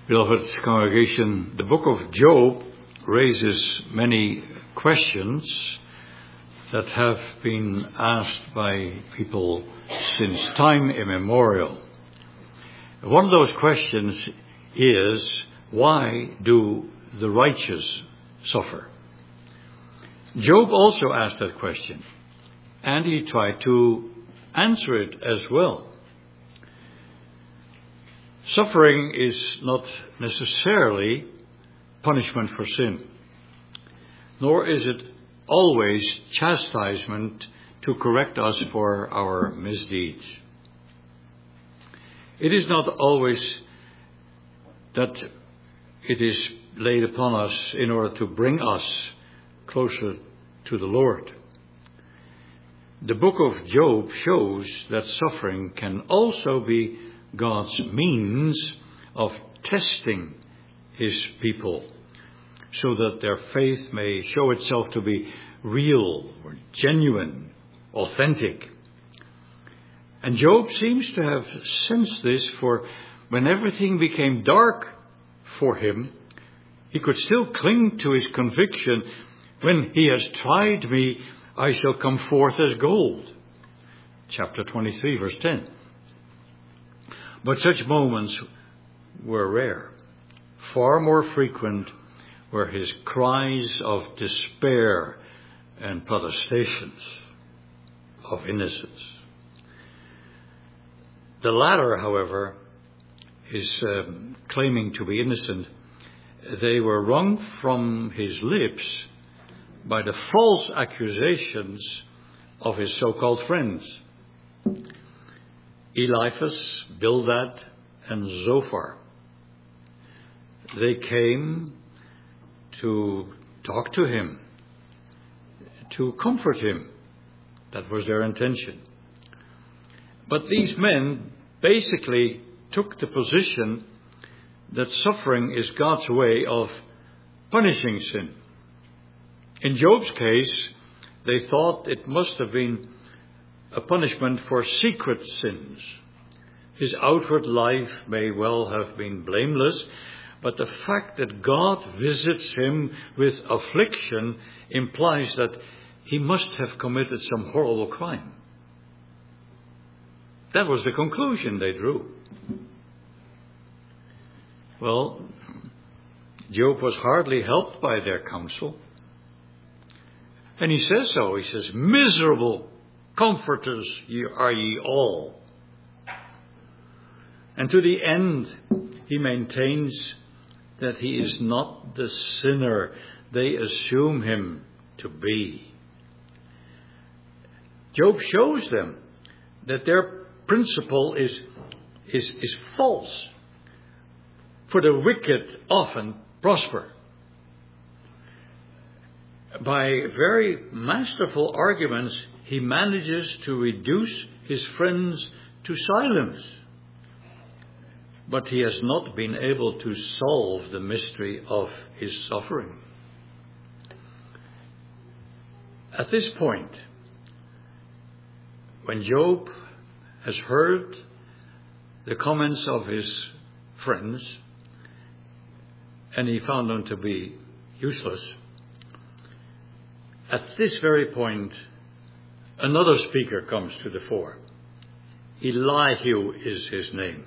Beloved congregation, the book of Job raises many questions that have been asked by people since time immemorial. One of those questions is, why do the righteous suffer? Job also asked that question, and he tried to answer it as well. Suffering is not necessarily punishment for sin, nor is it always chastisement to correct us for our misdeeds. It is not always that it is laid upon us in order to bring us closer to the Lord. The book of Job shows that suffering can also be God's means of testing his people, so that their faith may show itself to be real or genuine, authentic. And Job seems to have sensed this, for when everything became dark for him, he could still cling to his conviction, when he has tried me, I shall come forth as gold. Chapter 23, verse 10. But such moments were rare. Far more frequent were his cries of despair and protestations of innocence. The latter, however, his claiming to be innocent, they were wrung from his lips by the false accusations of his so-called friends, Eliphaz, Bildad, and Zophar. They came to talk to him, to comfort him. That was their intention. But these men basically took the position that suffering is God's way of punishing sin. In Job's case, they thought it must have been a punishment for secret sins. His outward life may well have been blameless, but the fact that God visits him with affliction implies that he must have committed some horrible crime. That was the conclusion they drew. Well, Job was hardly helped by their counsel. And he says so. He says, miserable comforters are ye all. And to the end, he maintains that he is not the sinner they assume him to be. Job shows them that their principle is false. For the wicked often prosper. By very masterful arguments, he manages to reduce his friends to silence. But he has not been able to solve the mystery of his suffering. At this point, when Job has heard the comments of his friends, and he found them to be useless, at this very point, another speaker comes to the fore. Elihu is his name.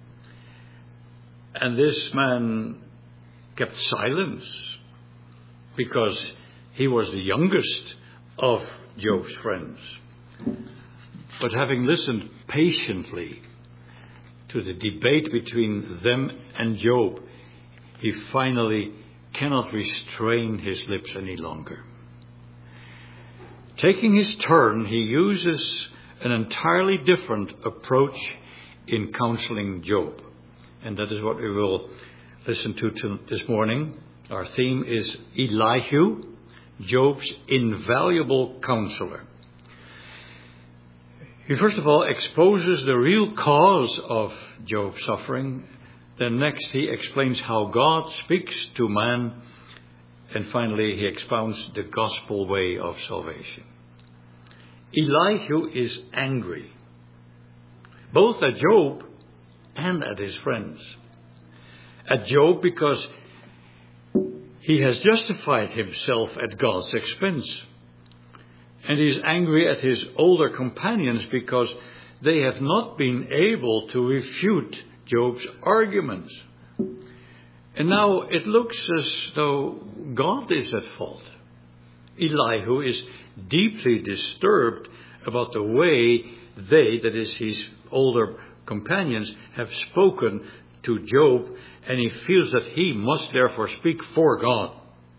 And this man kept silence because he was the youngest of Job's friends. But having listened patiently to the debate between them and Job, he finally cannot restrain his lips any longer. Taking his turn, he uses an entirely different approach in counseling Job. And that is what we will listen to this morning. Our theme is Elihu, Job's invaluable counselor. He first of all exposes the real cause of Job's suffering. Then next he explains how God speaks to man. And finally he expounds the gospel way of salvation. Elihu is angry, both at Job and at his friends. at Job because he has justified himself at God's expense. And he's angry at his older companions because they have not been able to refute Job's arguments. And now it looks as though God is at fault. Elihu is deeply disturbed about the way they, that is his older companions, have spoken to Job, and he feels that he must therefore speak for God.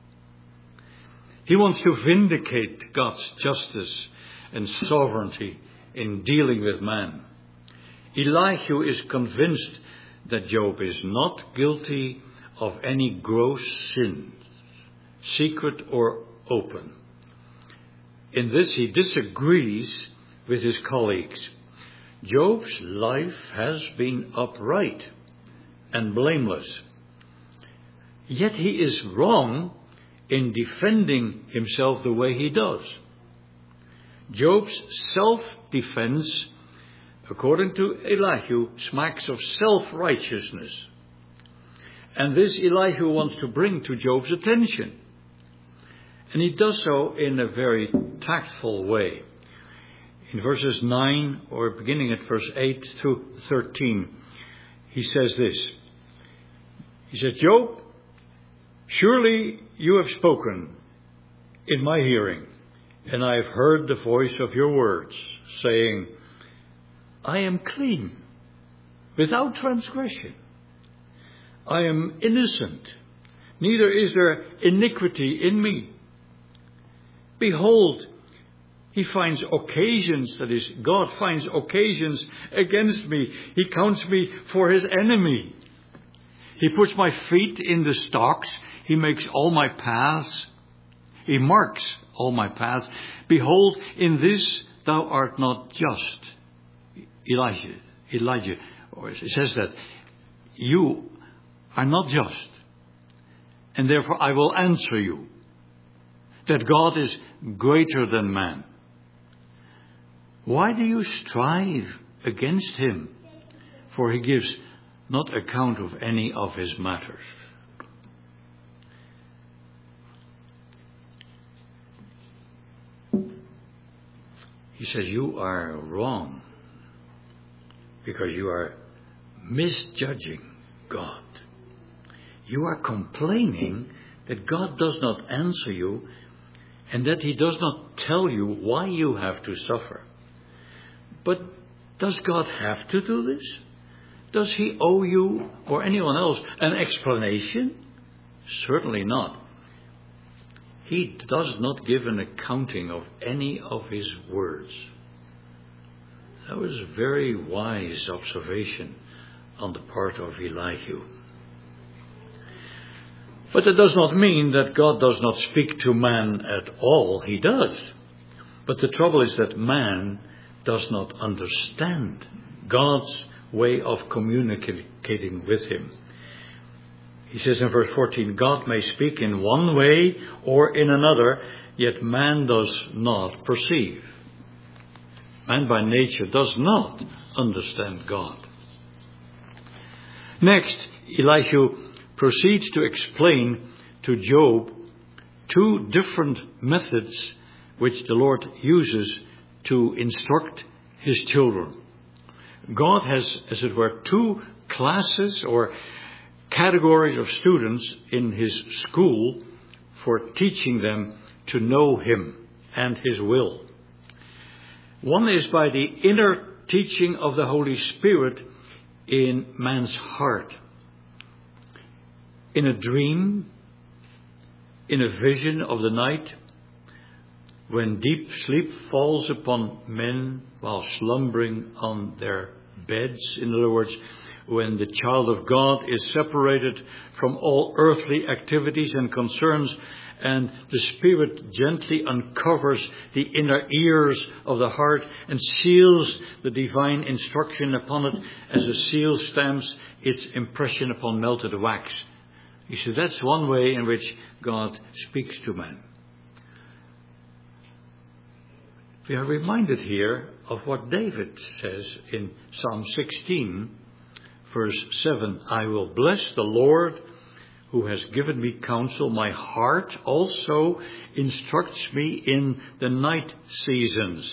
He wants to vindicate God's justice and sovereignty in dealing with man. Elihu is convinced that Job is not guilty of any gross sin, secret or open. In this he disagrees with his colleagues. Job's life has been upright and blameless. Yet he is wrong in defending himself the way he does. Job's self-defense, according to Elihu, smacks of self-righteousness. And this Elihu wants to bring to Job's attention. And he does so in a very tactful way. In verses 9, or beginning at verse 8 through 13, he says this. He says, Job, surely you have spoken in my hearing, and I have heard the voice of your words, saying, I am clean, without transgression. I am innocent, neither is there iniquity in me. Behold, he finds occasions, that is, God finds occasions against me. He counts me for his enemy. He puts my feet in the stocks. He makes all my paths. He marks all my paths. Behold, in this thou art not just. Elijah, or it says that you are not just. And therefore I will answer you that God is greater than man. Why do you strive against him? For he gives not account of any of his matters. He says, you are wrong because you are misjudging God. You are complaining that God does not answer you and that he does not tell you why you have to suffer. But does God have to do this? Does he owe you or anyone else an explanation? Certainly not. He does not give an accounting of any of his words. That was a very wise observation on the part of Elihu. But that does not mean that God does not speak to man at all. He does. But the trouble is that man does not understand God's way of communicating with him. He says in verse 14, God may speak in one way or in another, yet man does not perceive. Man by nature does not understand God. Next, Elihu proceeds to explain to Job two different methods which the Lord uses to instruct his children. God has, as it were, two classes or categories of students in his school for teaching them to know him and his will. One is by the inner teaching of the Holy Spirit in man's heart. In a dream, in a vision of the night, when deep sleep falls upon men while slumbering on their beds. In other words, when the child of God is separated from all earthly activities and concerns, and the Spirit gently uncovers the inner ears of the heart and seals the divine instruction upon it as a seal stamps its impression upon melted wax. You see, that's one way in which God speaks to man. We are reminded here of what David says in Psalm 16, verse 7, I will bless the Lord who has given me counsel. My heart also instructs me in the night seasons.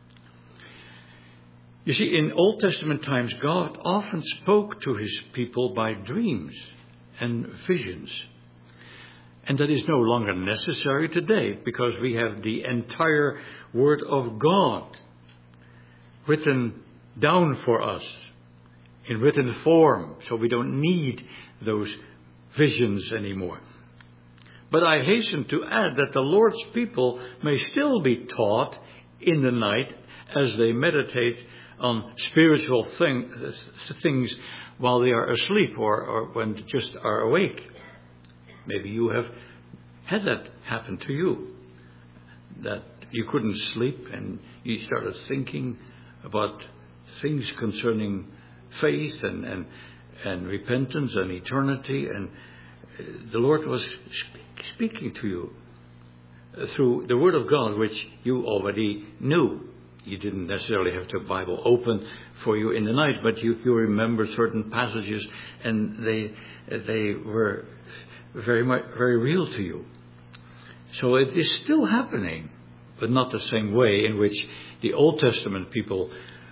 You see, in Old Testament times, God often spoke to his people by dreams and visions. And that is no longer necessary today, because we have the entire Word of God written down for us in written form, so we don't need those visions anymore. But I hasten to add that the Lord's people may still be taught in the night as they meditate on spiritual things while they are asleep or when they just are awake. Maybe you have had that happen to you, that you couldn't sleep and you started thinking about things concerning faith and repentance and eternity, and the Lord was speaking to you through the Word of God, which you already knew. You didn't necessarily have the Bible open for you in the night, but you remember certain passages, and they were very real to you. So it is still happening, but not the same way in which the Old Testament people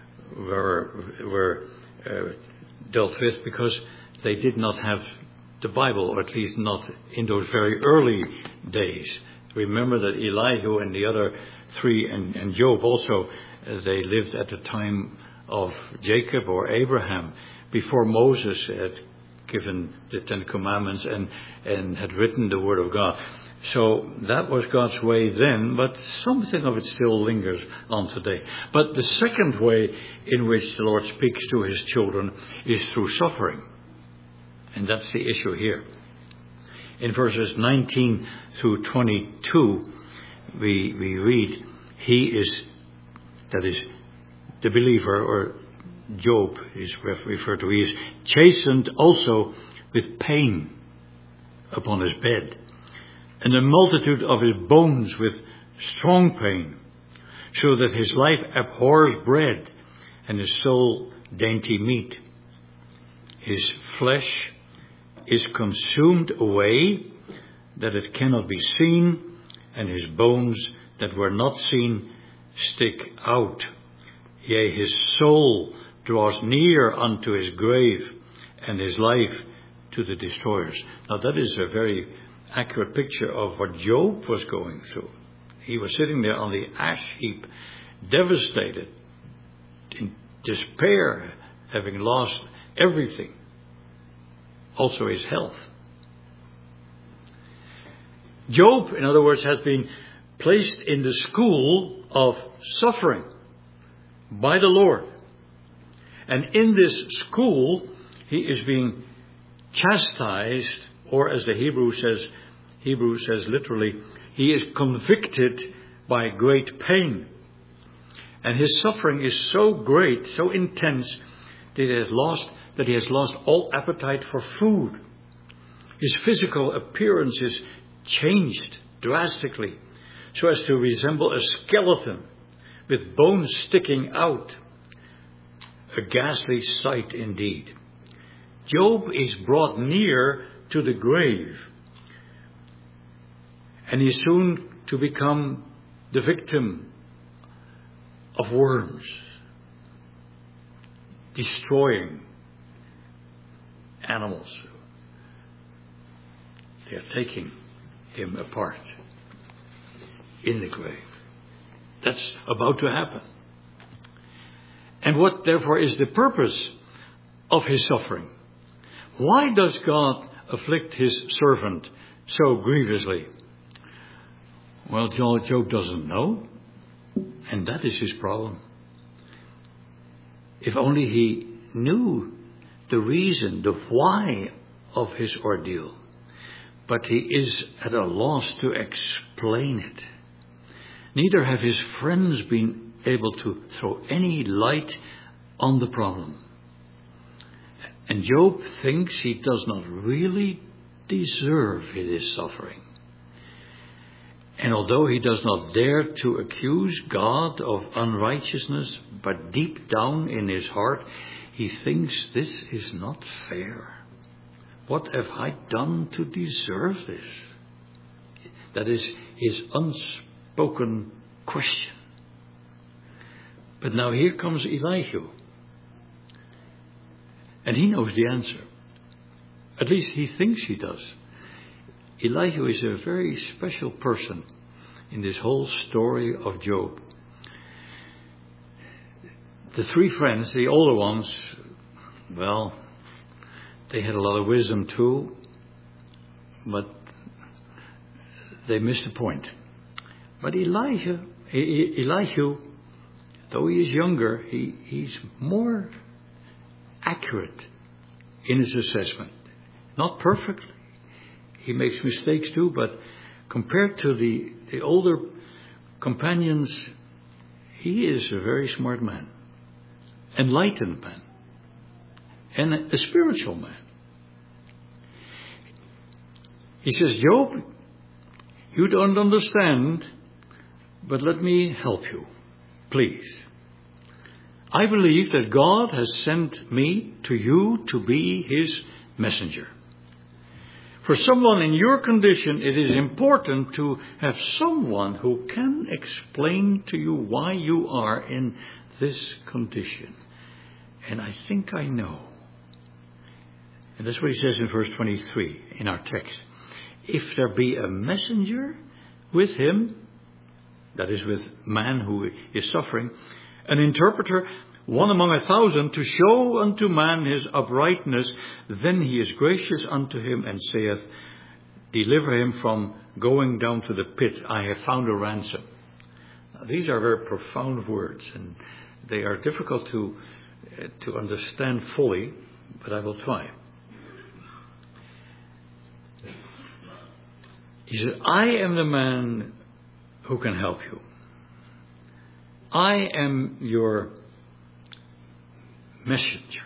were dealt with, because they did not have the Bible, or at least not in those very early days. Remember that Elihu and the other three, and Job also, they lived at the time of Jacob or Abraham, before Moses had given the Ten Commandments and had written the Word of God. So that was God's way then, but something of it still lingers on today. But the second way in which the Lord speaks to his children is through suffering. And that's the issue here. In verses 19 through 22, we read, he is, that is, the believer, or Job is referred to, he is chastened also with pain upon his bed, and the multitude of his bones with strong pain, so that his life abhors bread, and his soul dainty meat. His flesh is consumed away, that it cannot be seen, and his bones that were not seen stick out. Yea, his soul draws near unto his grave, and his life to the destroyers. Now that is a very accurate picture of what Job was going through. He was sitting there on the ash heap, devastated, in despair, having lost everything, also his health. Job, in other words, has been placed in the school of suffering by the Lord. And in this school, he is being chastised, or as the Hebrew says literally, he is convicted by great pain. And his suffering is so great, so intense, that he has lost all appetite for food. His physical appearance is changed drastically, so as to resemble a skeleton with bones sticking out. A ghastly sight indeed. Job is brought near to the grave, and he is soon to become the victim of worms, destroying animals. They are taking him apart in the grave. That's about to happen. And what therefore is the purpose of his suffering? Why does God afflict his servant so grievously? Well, Job doesn't know, and that is his problem. If only he knew the reason, the why of his ordeal. But he is at a loss to explain it. Neither have his friends been able to throw any light on the problem. And Job thinks he does not really deserve his suffering. And although he does not dare to accuse God of unrighteousness, but deep down in his heart, he thinks this is not fair. What have I done to deserve this? That is his unspoken question. But now here comes Elihu. And he knows the answer. At least he thinks he does. Elihu is a very special person in this whole story of Job. The three friends, the older ones, well, they had a lot of wisdom too, but they missed the point. But Elihu, though he is younger, he's more accurate in his assessment. Not perfectly. He makes mistakes too, but compared to the older companions, he is a very smart man, enlightened man, and a spiritual man. He says, Job, you don't understand, but let me help you, please. I believe that God has sent me to you to be his messenger. For someone in your condition, it is important to have someone who can explain to you why you are in this condition. And I think I know. And that's what he says in verse 23 in our text. If there be a messenger with him, that is with man who is suffering, an interpreter, one among 1,000, to show unto man his uprightness, then he is gracious unto him and saith, deliver him from going down to the pit. I have found a ransom. Now, these are very profound words, and they are difficult to understand fully, but I will try. He said, I am the man who can help you. I am your messenger,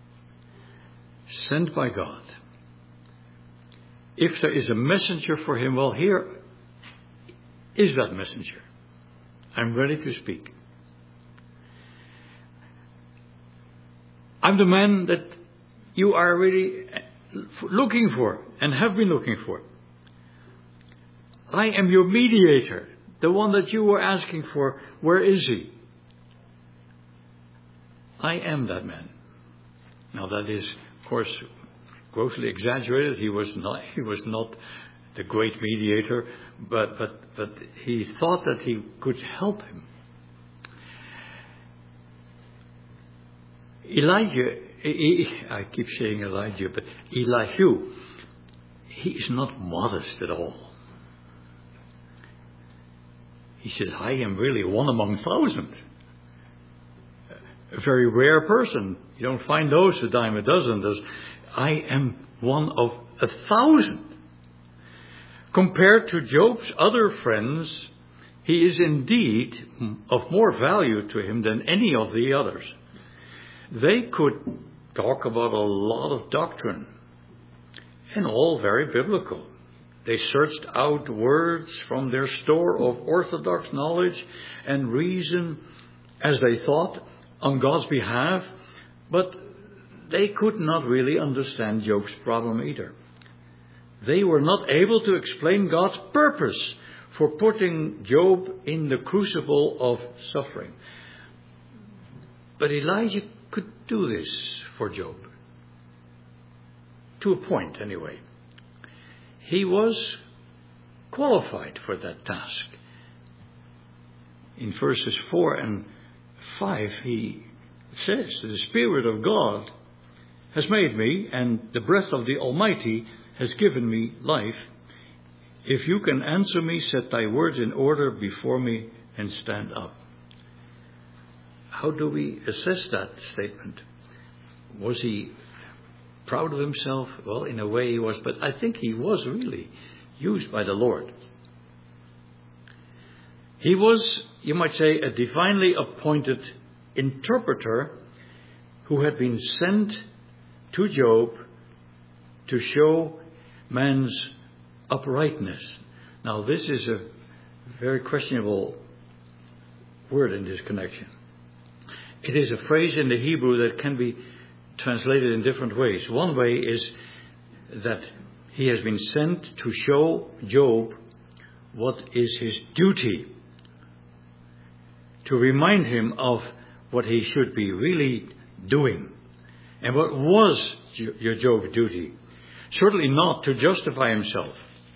sent by God. If there is a messenger for him, well, here is that messenger. I'm ready to speak. I'm the man that you are really looking for and have been looking for. I am your mediator, the one that you were asking for. Where is he? I am that man. Now that is, of course, grossly exaggerated. He was not the great mediator, but he thought that he could help him. I keep saying Elijah, but Elihu, he is not modest at all. He says, I am really one among thousands. A very rare person. You don't find those a dime a dozen. I am one of 1,000. Compared to Job's other friends, he is indeed of more value to him than any of the others. They could talk about a lot of doctrine, and all very biblical. They searched out words from their store of orthodox knowledge and reason, as they thought, on God's behalf, but they could not really understand Job's problem either. They were not able to explain God's purpose for putting Job in the crucible of suffering. But Elijah could do this for Job. To a point, anyway. He was qualified for that task. In verses 4 and 5, he says, the Spirit of God has made me, and the breath of the Almighty has given me life. If you can answer me, set thy words in order before me and stand up. How do we assess that statement? Was he proud of himself? Well, in a way he was, but I think he was really used by the Lord. He was, you might say, a divinely appointed interpreter who had been sent to Job to show man's uprightness. Now, this is Very questionable word in this connection. It is a phrase in the Hebrew that can be translated in different ways. One way is that he has been sent to show Job what is his duty, to remind him of what he should be really doing. And what was your Job's duty? Certainly not to justify himself,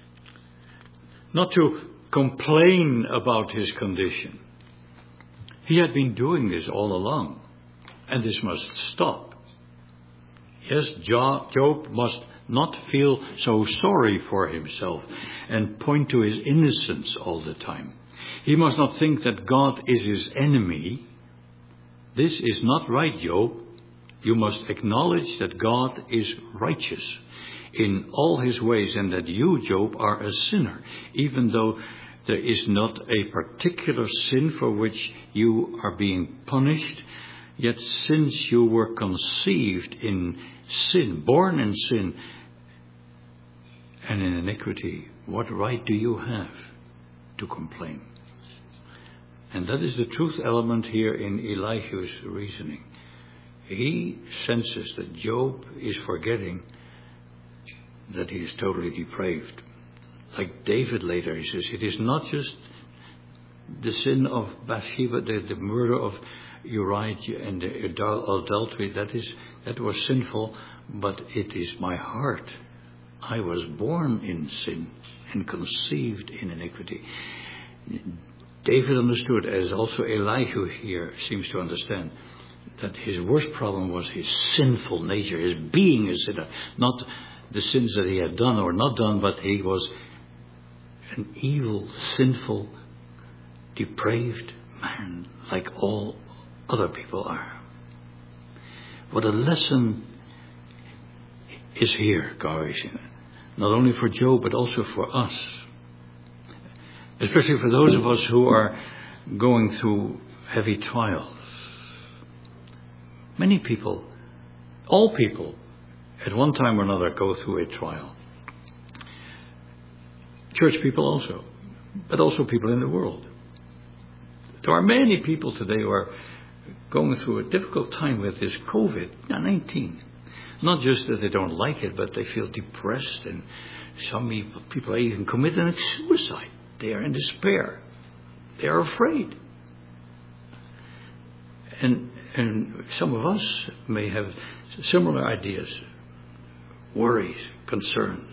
not to complain about his condition. He had been doing this all along, and this must stop. Yes, Job must not feel so sorry for himself and point to his innocence all the time. He must not think that God is his enemy. This is not right, Job. You must acknowledge that God is righteous in all his ways and that you, Job, are a sinner, even though there is not a particular sin for which you are being punished. Yet since you were conceived in sin, born in sin and in iniquity, what right do you have to complain? And that is the truth element here in Elihu's reasoning. He senses that Job is forgetting that he is totally depraved. Like David later, he says, it is not just the sin of Bathsheba, the murder of Uriah and the adultery, that was sinful, but it is my heart. I was born in sin and conceived in iniquity. David understood, as also Elihu here seems to understand, that his worst problem was his sinful nature, his being a sinner, not the sins that he had done or not done, but he was an evil, sinful, depraved man like all other people are. What a lesson is here, guys, not only for Job but also for us, especially for those of us who are going through heavy trials. Many people, all people, at one time or another go through a trial. Church people also, but also people in the world. There are many people today who are going through a difficult time with this COVID-19. Not just that they don't like it, but they feel depressed, and some people even committing suicide. They are in despair. They are afraid. And some of us may have similar ideas, worries, concerns.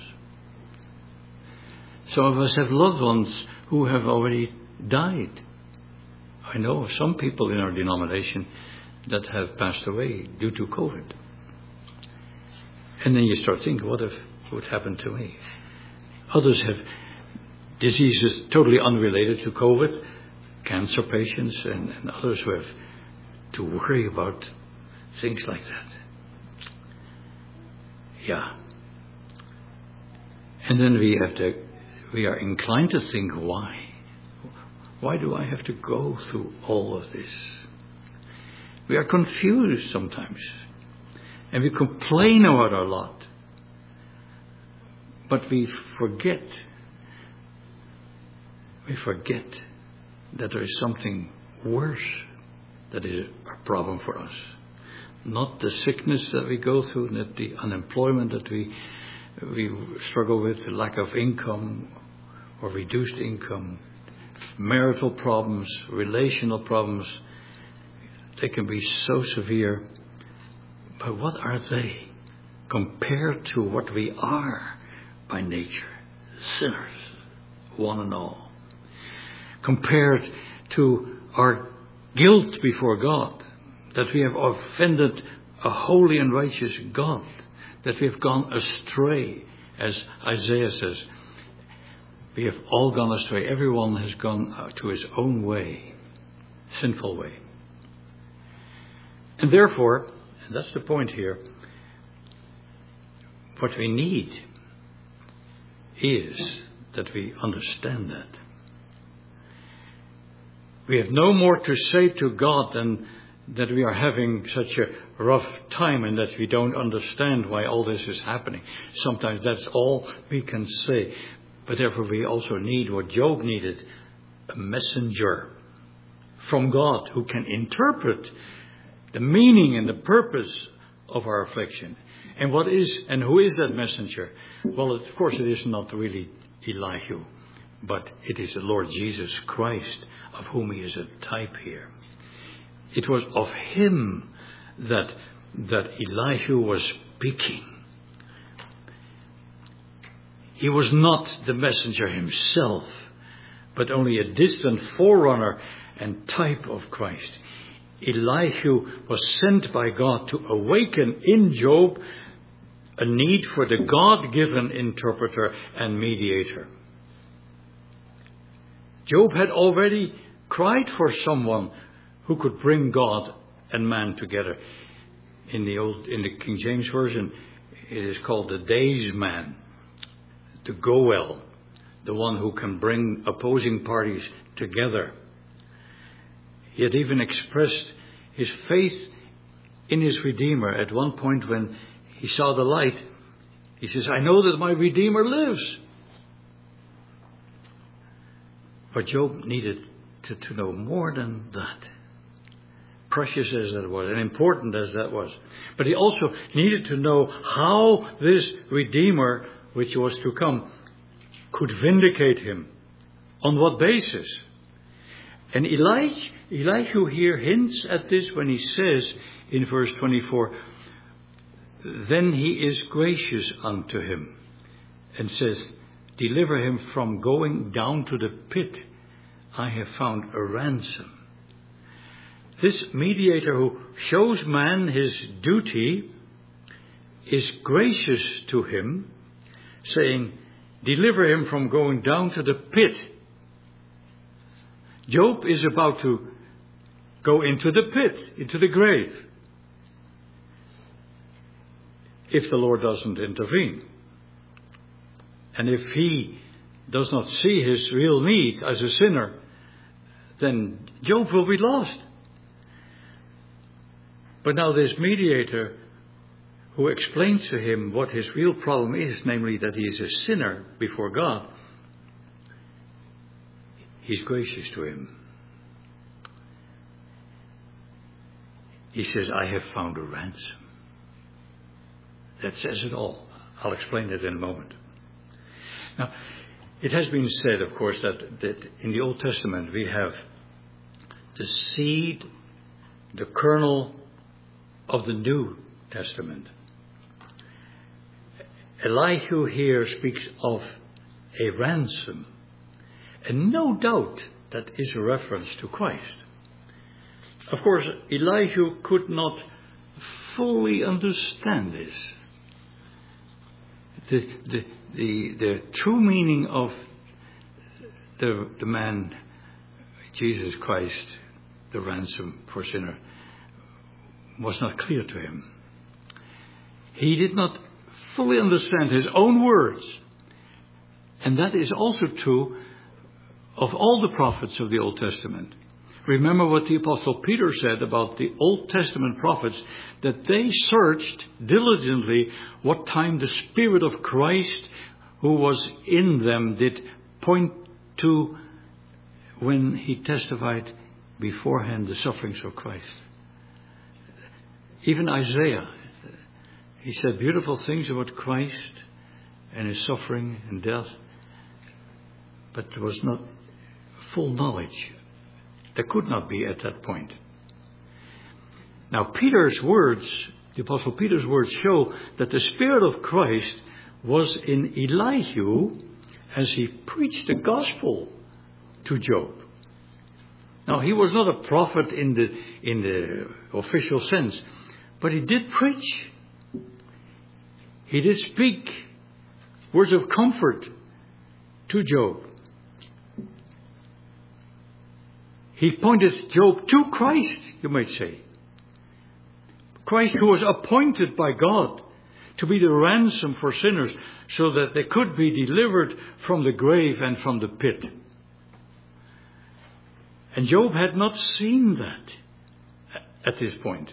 Some of us have loved ones who have already died. I know of some people in our denomination that have passed away due to COVID. And then you start thinking, what would happen to me? Others have diseases totally unrelated to COVID, cancer patients and others who have to worry about things like that. Yeah. And then we are inclined to think, why? Why do I have to go through all of this? We are confused sometimes. And we complain about our lot. But we forget that there is something worse that is a problem for us. Not the sickness that we go through, not the unemployment that we struggle with, the lack of income or reduced income, marital problems, relational problems. They can be so severe. But what are they compared to what we are by nature? Sinners, one and all. Compared to our guilt before God, that we have offended a holy and righteous God, that we have gone astray, as Isaiah says. We have all gone astray. Everyone has gone to his own way, sinful way. And therefore, and that's the point here, what we need is that we understand that. We have no more to say to God than that we are having such a rough time and that we don't understand why all this is happening. Sometimes that's all we can say. But therefore we also need what Job needed, a messenger from God who can interpret the meaning and the purpose of our affliction. And who is that messenger? Well, of course, it is not really Elihu, but it is the Lord Jesus Christ, of whom he is a type here. It was of him that Elihu was speaking. He was not the messenger himself, but only a distant forerunner and type of Christ. Elihu was sent by God to awaken in Job a need for the God-given interpreter and mediator. Job had already cried for someone who could bring God and man together. In the King James Version, it is called the days man, the Goel, the one who can bring opposing parties together. He had even expressed his faith in his Redeemer at one point when he saw the light. He says, I know that my Redeemer lives. But Job needed to know more than that. Precious as that was and important as that was. But he also needed to know how this Redeemer, which was to come, could vindicate him. On what basis? And Elihu here hints at this when he says in verse 24, then he is gracious unto him, and says, deliver him from going down to the pit. I have found a ransom. This mediator who shows man his duty is gracious to him, saying, deliver him from going down to the pit. Job is about to go into the pit, into the grave, if the Lord doesn't intervene. And if he does not see his real need as a sinner, then Job will be lost. But now this mediator who explains to him what his real problem is, namely that he is a sinner before God, he's gracious to him. He says, I have found a ransom. That says it all. I'll explain it in a moment. Now, it has been said, of course, that in the Old Testament we have the seed, the kernel of the New Testament. Elihu here speaks of a ransom. And no doubt that is a reference to Christ. Of course, Elihu could not fully understand this. The true meaning of the man, Jesus Christ, the ransom for sinner, was not clear to him. He did not fully understand his own words. And that is also true of all the prophets of the Old Testament. Remember what the Apostle Peter said about the Old Testament prophets, that they searched diligently what time the Spirit of Christ who was in them did point to when he testified beforehand the sufferings of Christ. Even Isaiah, he said beautiful things about Christ and his suffering and death, but there was not full knowledge. There could not be at that point. Now Peter's words, the Apostle Peter's words, show that the Spirit of Christ was in Elihu as he preached the gospel to Job. Now he was not a prophet in the official sense, but he did preach. He did speak words of comfort to Job. He pointed Job to Christ, you might say. Christ who was appointed by God to be the ransom for sinners so that they could be delivered from the grave and from the pit. And Job had not seen that at this point.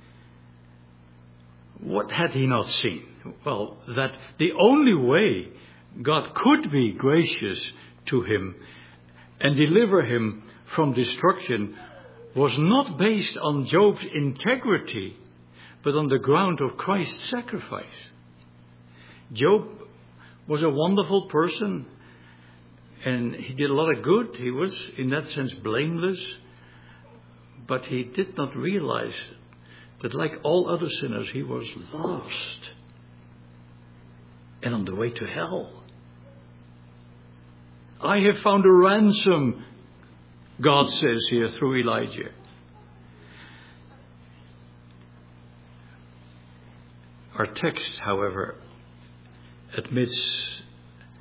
What had he not seen? Well, that the only way God could be gracious to him and deliver him from destruction was not based on Job's integrity, but on the ground of Christ's sacrifice. Job was a wonderful person, and he did a lot of good. He was, in that sense, blameless. But he did not realize that, like all other sinners, he was lost and on the way to hell. I have found a ransom, God says here through Elijah. Our text, however, admits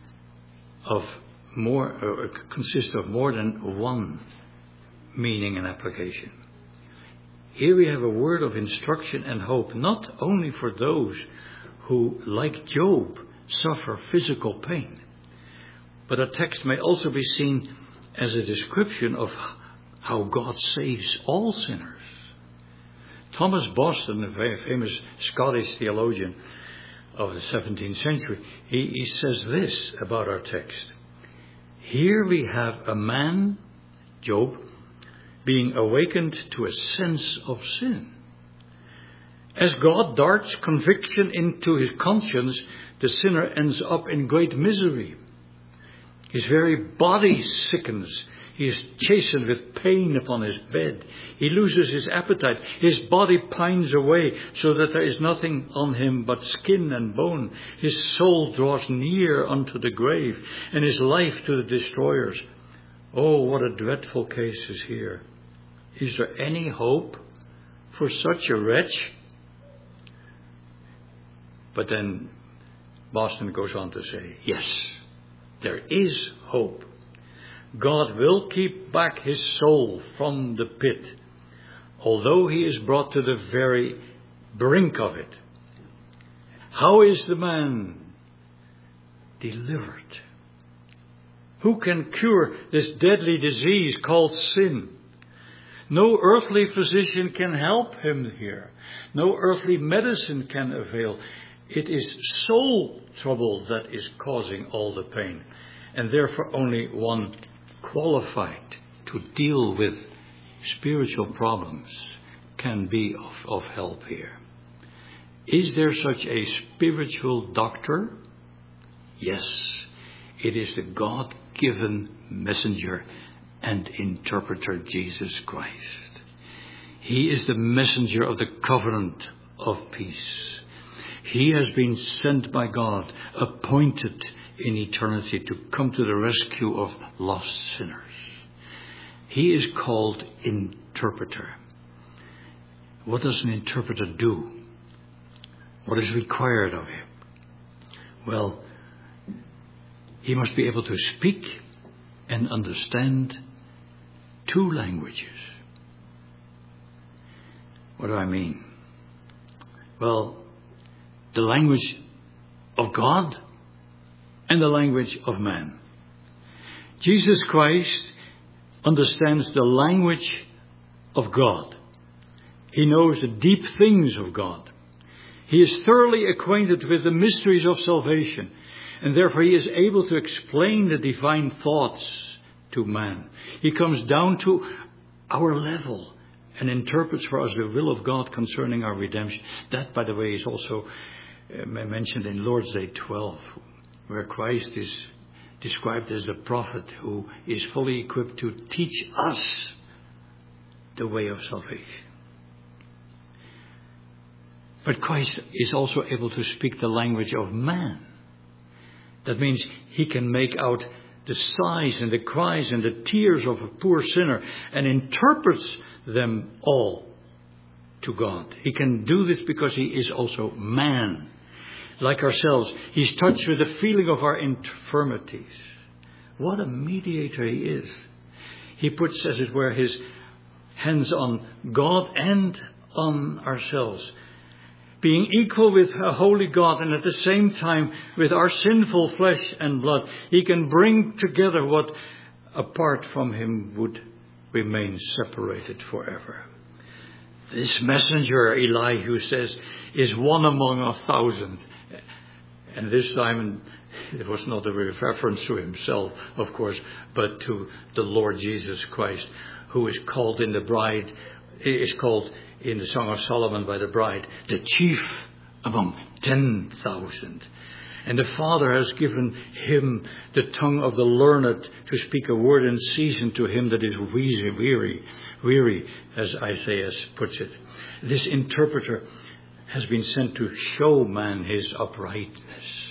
consists of more than one meaning and application. Here we have a word of instruction and hope, not only for those who, like Job, suffer physical pain, but a text may also be seen as a description of how God saves all sinners. Thomas Boston, a very famous Scottish theologian of the 17th century, he says this about our text. Here we have a man, Job, being awakened to a sense of sin. As God darts conviction into his conscience, the sinner ends up in great misery. His very body sickens. He is chastened with pain upon his bed. He loses his appetite. His body pines away so that there is nothing on him but skin and bone. His soul draws near unto the grave, and his life to the destroyers. Oh, what a dreadful case is here. Is there any hope for such a wretch? But then Boston goes on to say, yes, there is hope. God will keep back his soul from the pit, although he is brought to the very brink of it. How is the man delivered? Who can cure this deadly disease called sin? No earthly physician can help him here. No earthly medicine can avail. It is soul trouble that is causing all the pain, and therefore only one qualified to deal with spiritual problems can be of help here. Is there such a spiritual doctor? Yes, it is the God-given messenger and interpreter, Jesus Christ. He is the messenger of the covenant of peace. He has been sent by God, appointed in eternity to come to the rescue of lost sinners. He is called interpreter. What does an interpreter do? What is required of him? Well, he must be able to speak and understand two languages. What do I mean? Well, the language of God and the language of man. Jesus Christ understands the language of God. He knows the deep things of God. He is thoroughly acquainted with the mysteries of salvation, and therefore he is able to explain the divine thoughts to man. He comes down to our level and interprets for us the will of God concerning our redemption. That, by the way, is also mentioned in Lord's Day 12, where Christ is described as the prophet who is fully equipped to teach us the way of salvation. But Christ is also able to speak the language of man. That means he can make out the sighs and the cries and the tears of a poor sinner and interprets them all to God. He can do this because he is also man. Like ourselves, he's touched with the feeling of our infirmities. What a mediator he is. He puts, as it were, his hands on God and on ourselves. Being equal with a holy God and at the same time with our sinful flesh and blood, he can bring together what apart from him would remain separated forever. This messenger, Elihu says, is one among 1,000. And this time It was not a reference to himself, of course, but to the Lord Jesus Christ, who is called in the Song of Solomon by the bride, the chief among 10,000. And the Father has given him the tongue of the learned to speak a word in season to him that is weary, as Isaiah puts it. This interpreter has been sent to show man his uprightness.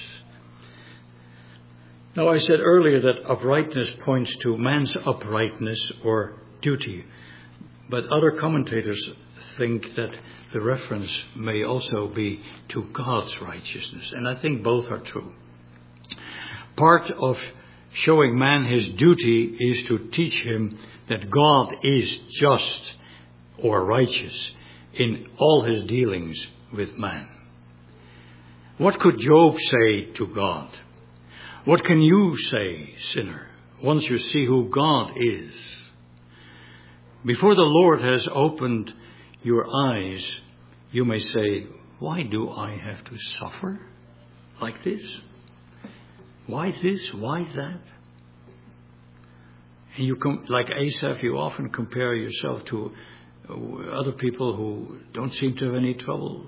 Now, I said earlier that uprightness points to man's uprightness or duty, but other commentators think that the reference may also be to God's righteousness, and I think both are true. Part of showing man his duty is to teach him that God is just or righteous in all his dealings with man. What could Job say to God? What can you say, sinner, once you see who God is? Before the Lord has opened your eyes, you may say, why do I have to suffer like this? Why this? Why that? And you like Asaph, you often compare yourself to other people who don't seem to have any trouble.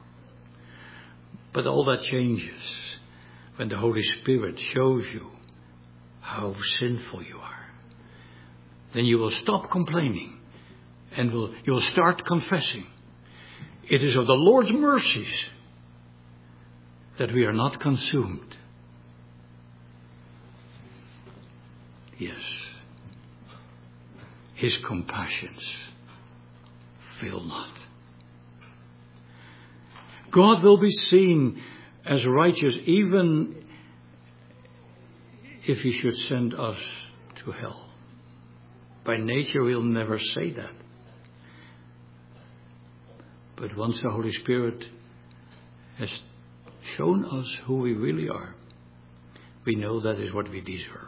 But all that changes when the Holy Spirit shows you how sinful you are. Then you will stop complaining and you'll start confessing. It is of the Lord's mercies that we are not consumed. Yes, his compassions fail not. God will be seen as righteous even if he should send us to hell. By nature, we'll never say that. But once the Holy Spirit has shown us who we really are, we know that is what we deserve.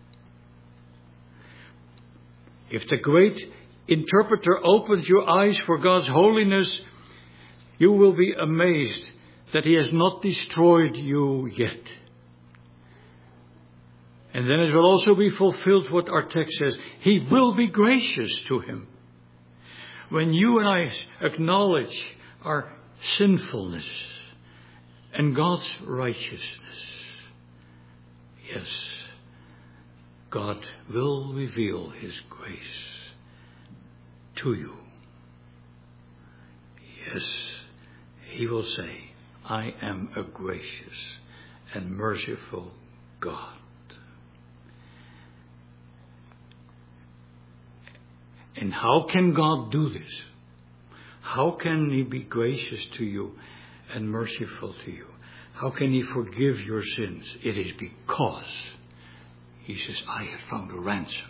If the great interpreter opens your eyes for God's holiness, you will be amazed that he has not destroyed you yet. And then it will also be fulfilled what our text says. He will be gracious to him. When you and I acknowledge our sinfulness and God's righteousness, yes, God will reveal his grace to you. Yes, he will say, I am a gracious and merciful God. And how can God do this? How can he be gracious to you and merciful to you? How can he forgive your sins? It is because he says, I have found a ransom.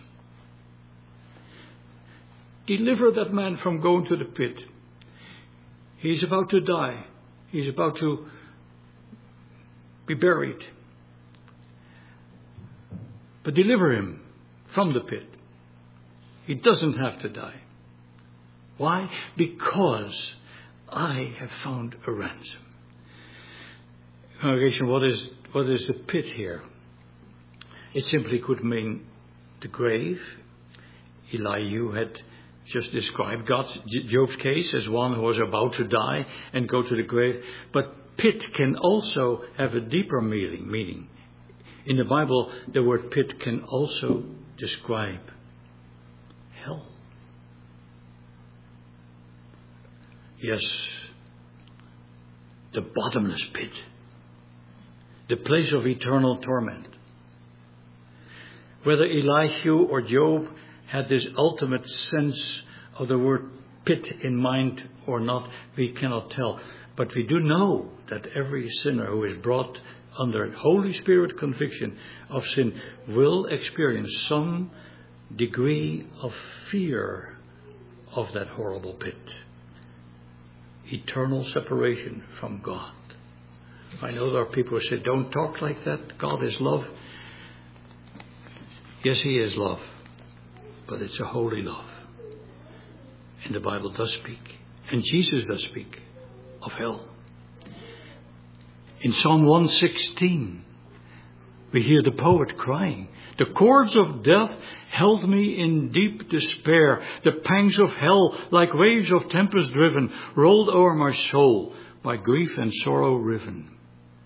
Deliver that man from going to the pit. He's about to die. He's about to be buried. But deliver him from the pit. He doesn't have to die. Why? Because I have found a ransom. Congregation, what is the pit here? It simply could mean the grave. Elihu had just described Job's case as one who was about to die and go to the grave. But pit can also have a deeper meaning. In the Bible, the word pit can also describe hell. Yes, the bottomless pit, the place of eternal torment. Whether Elihu or Job had this ultimate sense of the word pit in mind or not, we cannot tell. But we do know that every sinner who is brought under Holy Spirit conviction of sin will experience some degree of fear of that horrible pit. Eternal separation from God. I know there are people who say, don't talk like that. God is love. Yes, he is love. But it's a holy love. And the Bible does speak. And Jesus does speak of hell. In Psalm 116, We hear the poet crying, the cords of death held me in deep despair. The pangs of hell, like waves of tempest driven, rolled o'er my soul, by grief and sorrow riven.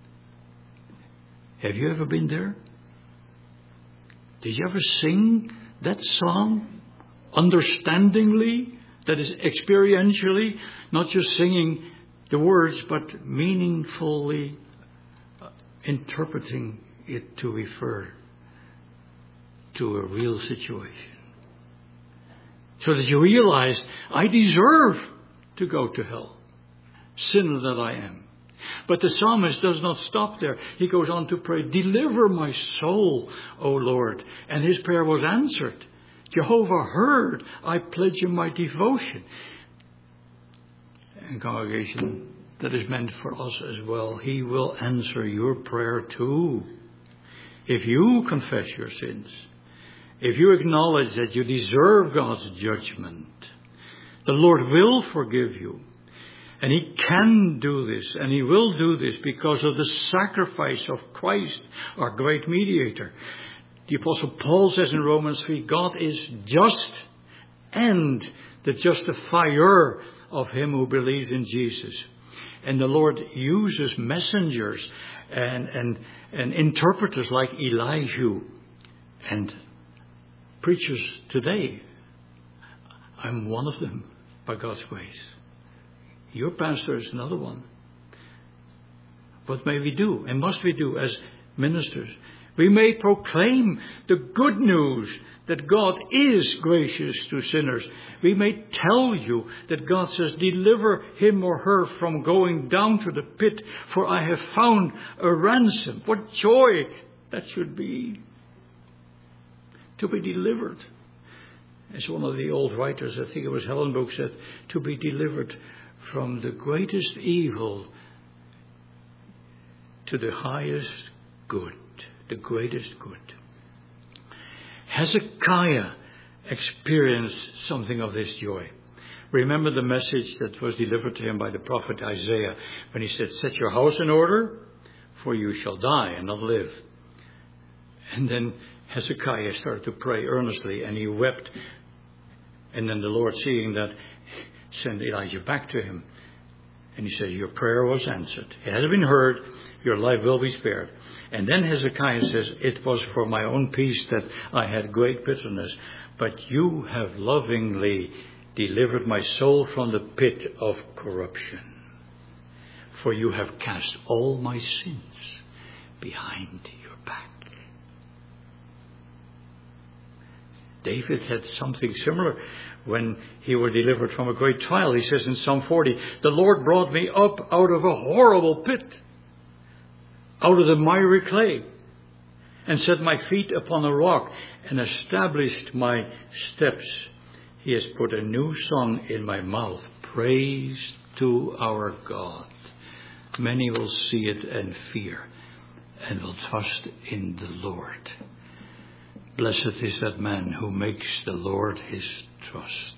Have you ever been there? Did you ever sing that song understandingly? That is experientially, not just singing the words, but meaningfully interpreting it to refer to a real situation. So that you realize, I deserve to go to hell, sinner that I am. But the psalmist does not stop there. He goes on to pray, deliver my soul, O Lord. And his prayer was answered. Jehovah heard, I pledge you my devotion. And congregation, that is meant for us as well. He will answer your prayer too. If you confess your sins, if you acknowledge that you deserve God's judgment, the Lord will forgive you. And He can do this, and He will do this because of the sacrifice of Christ, our great mediator. The Apostle Paul says in Romans 3, God is just and the justifier of him who believes in Jesus. And the Lord uses messengers and interpreters like Elijah and preachers today. I'm one of them by God's grace. Your pastor is another one. What may we do and must we do as ministers? We may proclaim the good news that God is gracious to sinners. We may tell you that God says, deliver him or her from going down to the pit, for I have found a ransom. What joy that should be, to be delivered. As one of the old writers, I think it was Hellenbuch, said, to be delivered from the greatest evil to the highest good, the greatest good. Hezekiah experienced something of this joy. Remember the message that was delivered to him by the prophet Isaiah when he said, set your house in order, for you shall die and not live. And then Hezekiah started to pray earnestly and he wept. And then the Lord, seeing that, sent Elijah back to him. And he said, your prayer was answered. It has been heard. Your life will be spared. And then Hezekiah says, it was for my own peace that I had great bitterness. But you have lovingly delivered my soul from the pit of corruption. For you have cast all my sins behind your back. David had something similar when he was delivered from a great trial. He says in Psalm 40, the Lord brought me up out of a horrible pit, out of the miry clay, and set my feet upon a rock and established my steps. He has put a new song in my mouth, praise to our God. Many will see it and fear and will trust in the Lord. Blessed is that man who makes the Lord his trust.